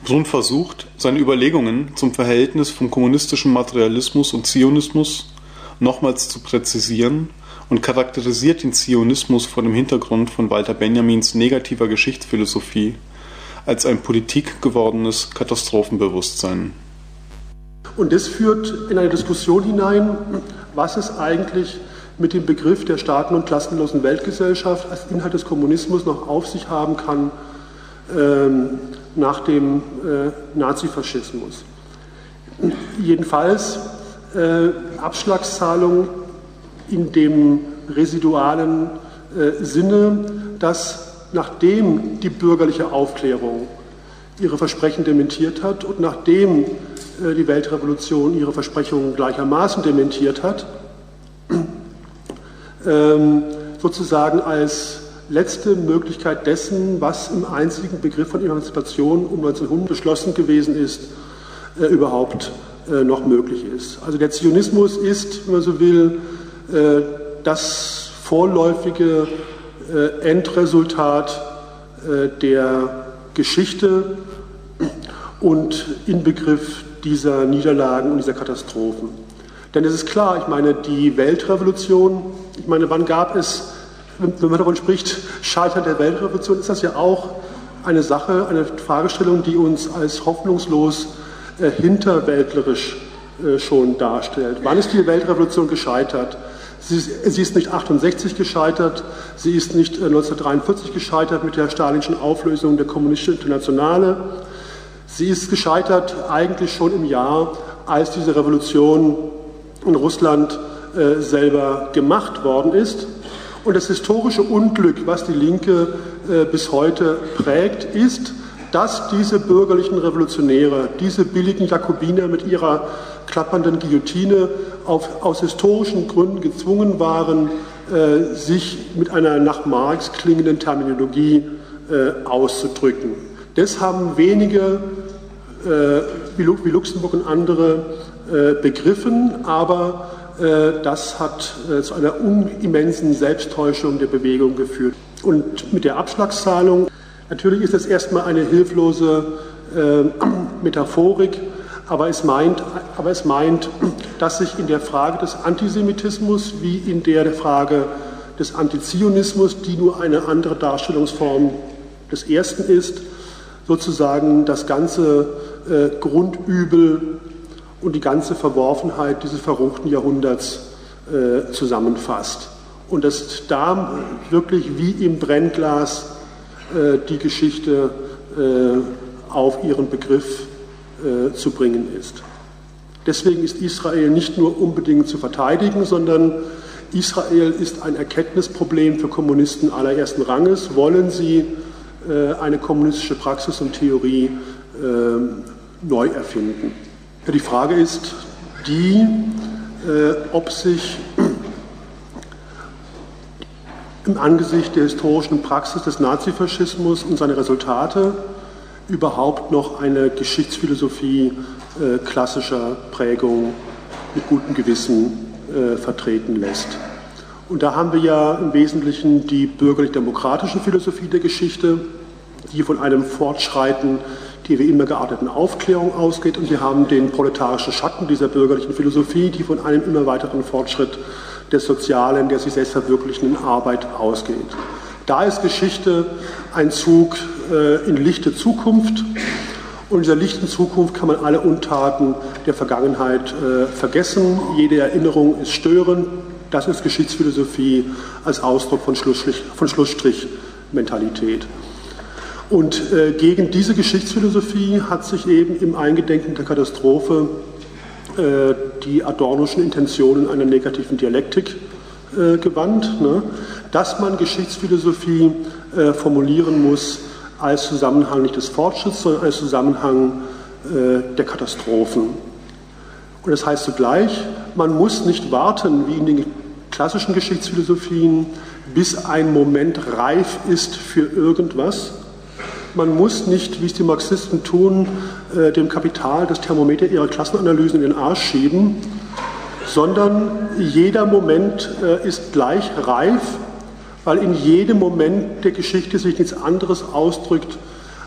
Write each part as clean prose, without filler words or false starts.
Brun versucht, seine Überlegungen zum Verhältnis von kommunistischem Materialismus und Zionismus nochmals zu präzisieren und charakterisiert den Zionismus vor dem Hintergrund von Walter Benjamins negativer Geschichtsphilosophie als ein politikgewordenes Katastrophenbewusstsein. Und das führt in eine Diskussion hinein, was es eigentlich mit dem Begriff der staaten- und klassenlosen Weltgesellschaft als Inhalt des Kommunismus noch auf sich haben kann nach dem Nazifaschismus. Jedenfalls Abschlagszahlung in dem residualen Sinne, dass nachdem die bürgerliche Aufklärung ihre Versprechen dementiert hat und nachdem die Weltrevolution ihre Versprechungen gleichermaßen dementiert hat, sozusagen als letzte Möglichkeit dessen, was im einzigen Begriff von Emanzipation um 1900 beschlossen gewesen ist, überhaupt noch möglich ist. Also der Zionismus ist, wenn man so will, das vorläufige Endresultat der Geschichte und Inbegriff dieser Niederlagen und dieser Katastrophen. Denn es ist klar, ich meine, die Weltrevolution, ich meine, wann gab es, wenn man davon spricht, Scheitern der Weltrevolution, ist das ja auch eine Sache, eine Fragestellung, die uns als hoffnungslos hinterweltlerisch schon darstellt. Wann ist die Weltrevolution gescheitert? Sie ist nicht 1968 gescheitert, sie ist nicht 1943 gescheitert mit der stalinischen Auflösung der Kommunistischen Internationale. Sie ist gescheitert eigentlich schon im Jahr, als diese Revolution in Russland selber gemacht worden ist. Und das historische Unglück, was die Linke bis heute prägt, ist, dass diese bürgerlichen Revolutionäre, diese billigen Jakobiner mit ihrer klappernden Guillotine aus historischen Gründen gezwungen waren, sich mit einer nach Marx klingenden Terminologie auszudrücken. Das haben wenige, wie Luxemburg und andere, begriffen, aber das hat zu einer immensen Selbsttäuschung der Bewegung geführt. Und mit der Abschlagszahlung, natürlich ist das erstmal eine hilflose Metaphorik, aber es meint, dass sich in der Frage des Antisemitismus wie in der Frage des Antizionismus, die nur eine andere Darstellungsform des ersten ist, sozusagen das ganze Grundübel und die ganze Verworfenheit dieses verruchten Jahrhunderts zusammenfasst. Und dass da wirklich wie im Brennglas die Geschichte auf ihren Begriff zu bringen ist. Deswegen ist Israel nicht nur unbedingt zu verteidigen, sondern Israel ist ein Erkenntnisproblem für Kommunisten allerersten Ranges. Wollen sie eine kommunistische Praxis und Theorie neu erfinden? Ja, die Frage ist die, ob sich im Angesicht der historischen Praxis des Nazifaschismus und seiner Resultate überhaupt noch eine Geschichtsphilosophie klassischer Prägung mit gutem Gewissen vertreten lässt. Und da haben wir ja im Wesentlichen die bürgerlich-demokratische Philosophie der Geschichte, die von einem Fortschreiten der wie immer gearteten Aufklärung ausgeht, und wir haben den proletarischen Schatten dieser bürgerlichen Philosophie, die von einem immer weiteren Fortschritt der sozialen, der sich selbst verwirklichenden Arbeit ausgeht. Da ist Geschichte ein Zug in lichte Zukunft, und in dieser lichten Zukunft kann man alle Untaten der Vergangenheit vergessen. Jede Erinnerung ist störend. Das ist Geschichtsphilosophie als Ausdruck von Schlussstrich-Mentalität. Und gegen diese Geschichtsphilosophie hat sich eben im Eingedenken der Katastrophe die adornoschen Intentionen einer negativen Dialektik gewandt, ne? Dass man Geschichtsphilosophie formulieren muss als Zusammenhang nicht des Fortschritts, sondern als Zusammenhang der Katastrophen. Und das heißt zugleich, man muss nicht warten, wie in den klassischen Geschichtsphilosophien, bis ein Moment reif ist für irgendwas. Man muss nicht, wie es die Marxisten tun, dem Kapital das Thermometer ihrer Klassenanalysen in den Arsch schieben, sondern jeder Moment ist gleich reif, weil in jedem Moment der Geschichte sich nichts anderes ausdrückt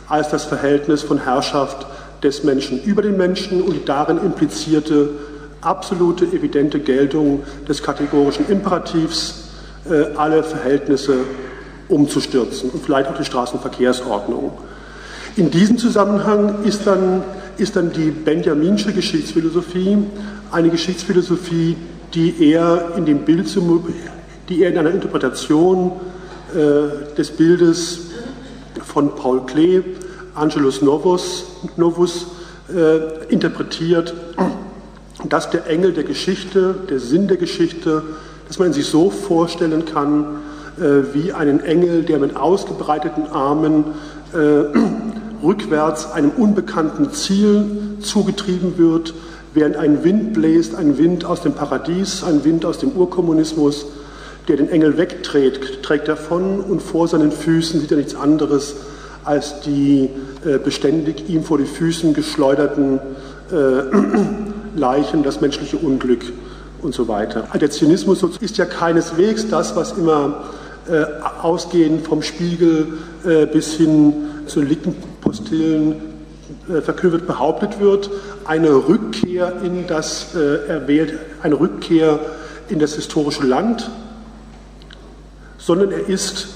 als das Verhältnis von Herrschaft des Menschen über den Menschen und die darin implizierte absolute, evidente Geltung des kategorischen Imperativs, alle Verhältnisse umzustürzen und vielleicht auch die Straßenverkehrsordnung. In diesem Zusammenhang ist dann die benjaminsche Geschichtsphilosophie eine Geschichtsphilosophie, die er in einer Interpretation des Bildes von Paul Klee, Angelus Novus, interpretiert, dass der Engel der Geschichte, der Sinn der Geschichte, dass man ihn sich so vorstellen kann, wie einen Engel, der mit ausgebreiteten Armen rückwärts einem unbekannten Ziel zugetrieben wird, während ein Wind bläst, ein Wind aus dem Paradies, ein Wind aus dem Urkommunismus, der den Engel trägt davon und vor seinen Füßen sieht er nichts anderes als die beständig ihm vor die Füßen geschleuderten Leichen, das menschliche Unglück und so weiter. Der Zionismus ist ja keineswegs das, was immer ausgehend vom Spiegel bis hin zu den Linken-Postillen verkündet behauptet wird, eine Rückkehr in das historische Land, sondern er ist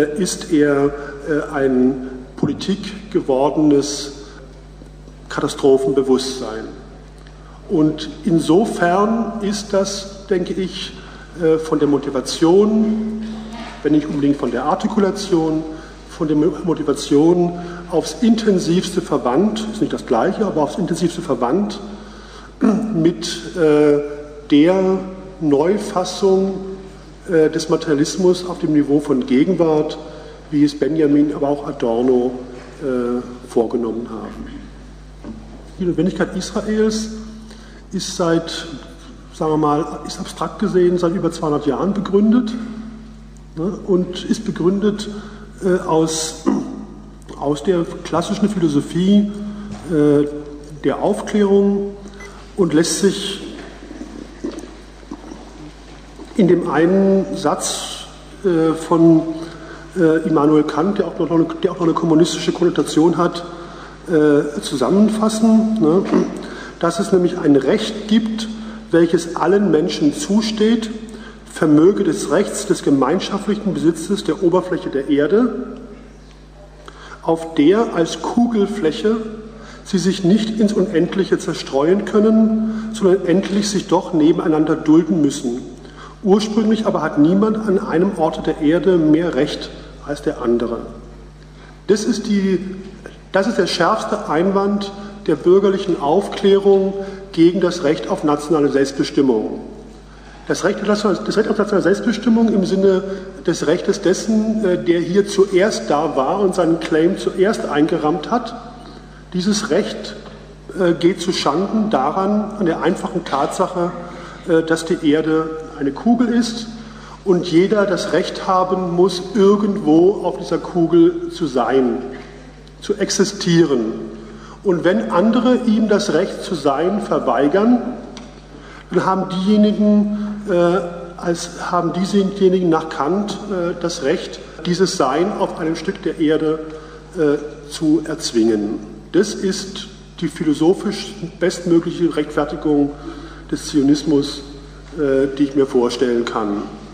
ein politikgewordenes Katastrophenbewusstsein. Und insofern ist das, denke ich, von der Motivation, wenn nicht unbedingt von der Artikulation, von der Motivation aufs intensivste verwandt, ist nicht das Gleiche, aber aufs intensivste verwandt mit der Neufassung des Materialismus auf dem Niveau von Gegenwart, wie es Benjamin, aber auch Adorno vorgenommen haben. Die Notwendigkeit Israels ist ist abstrakt gesehen seit über 200 Jahren begründet, ne, und ist begründet aus der klassischen Philosophie der Aufklärung und lässt sich in dem einen Satz von Immanuel Kant, der auch noch eine kommunistische Konnotation hat, zusammenfassen, ne? Dass es nämlich ein Recht gibt, welches allen Menschen zusteht, vermöge des Rechts des gemeinschaftlichen Besitzes der Oberfläche der Erde, auf der als Kugelfläche sie sich nicht ins Unendliche zerstreuen können, sondern endlich sich doch nebeneinander dulden müssen. Ursprünglich aber hat niemand an einem Orte der Erde mehr Recht als der andere. Das ist der schärfste Einwand der bürgerlichen Aufklärung gegen das Recht auf nationale Selbstbestimmung. Das Recht auf nationale Selbstbestimmung im Sinne des Rechtes dessen, der hier zuerst da war und seinen Claim zuerst eingerammt hat, dieses Recht geht zu Schanden daran, an der einfachen Tatsache, dass die Erde eine Kugel ist und jeder das Recht haben muss, irgendwo auf dieser Kugel zu sein, zu existieren. Und wenn andere ihm das Recht zu sein verweigern, dann haben diejenigen nach Kant das Recht, dieses Sein auf einem Stück der Erde zu erzwingen. Das ist die philosophisch bestmögliche Rechtfertigung des Zionismus, die ich mir vorstellen kann.